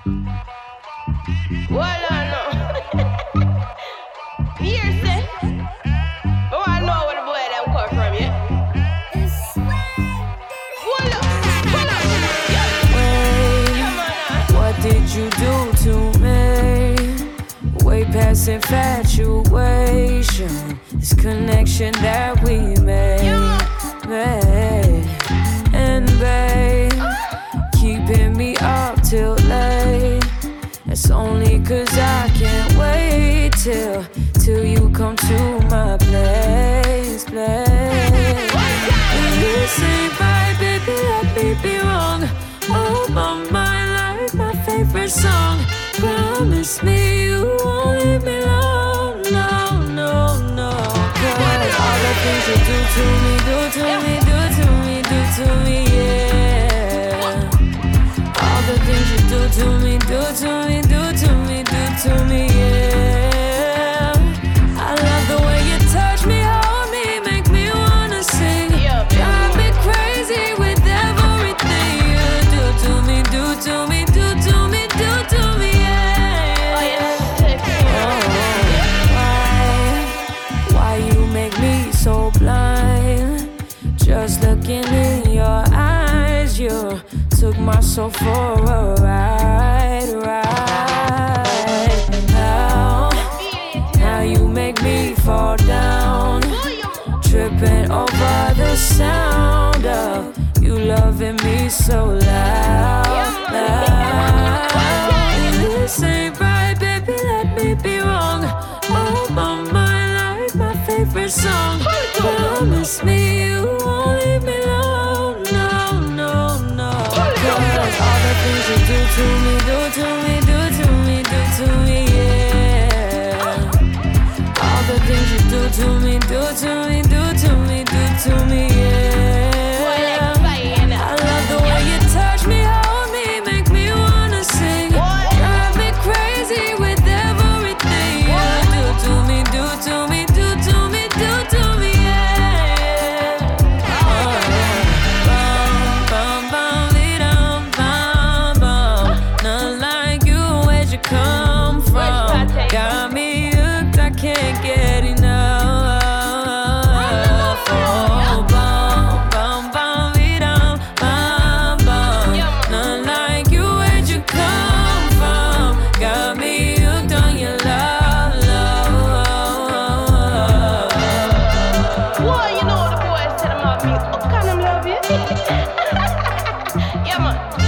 Well, I know. Here, say. Oh, I know where the boy them come from, yeah? Hold up, hold up. Come on now. What did you do to me? Way past infatuation. This connection that we made. And babe, keeping me up till late. It's only 'cause I can't wait till you come to my place. This ain't right, baby, let me be wrong. Oh, my mind like my favorite song. Promise me you won't leave me alone. No, no, no. 'Cause all the things you do to me, do to me, do to me, do to me, yeah. All the things you do to me, do to me, do to me, do to me, yeah. I love the way you touch me, hold me, make me wanna sing. Drive me crazy with everything you do to me, do to me, do to me, do to me, yeah. Why you make me so blind? Just looking in your eyes, you took my soul for a ride. How you make me fall down, tripping over the sound of you loving me so loud. This ain't right, baby, let me be wrong. Oh, my mind like my favorite song. Promise me you won't leave me alone. No, no, no. 'Cause all the things you do to me, do to me, do to me, do to me, yeah. All the things you do to me, do to me, do to me, do to me, yeah. I love the way you touch me, hold me, make me wanna sing. Drive me crazy with everything you do to me, do to me, do to me, do to me, yeah. Bum, bum, dee-dum, bum, bum. Not like you, where'd you come from? Got me hooked, I can't get enough. Oh, bum, bum, bum, dee-dum, bum, bum. Not like you, where'd you come from? Got me hooked on your love, love. Boy, you know the boys tell them about me. How can them love you? Yeah, man.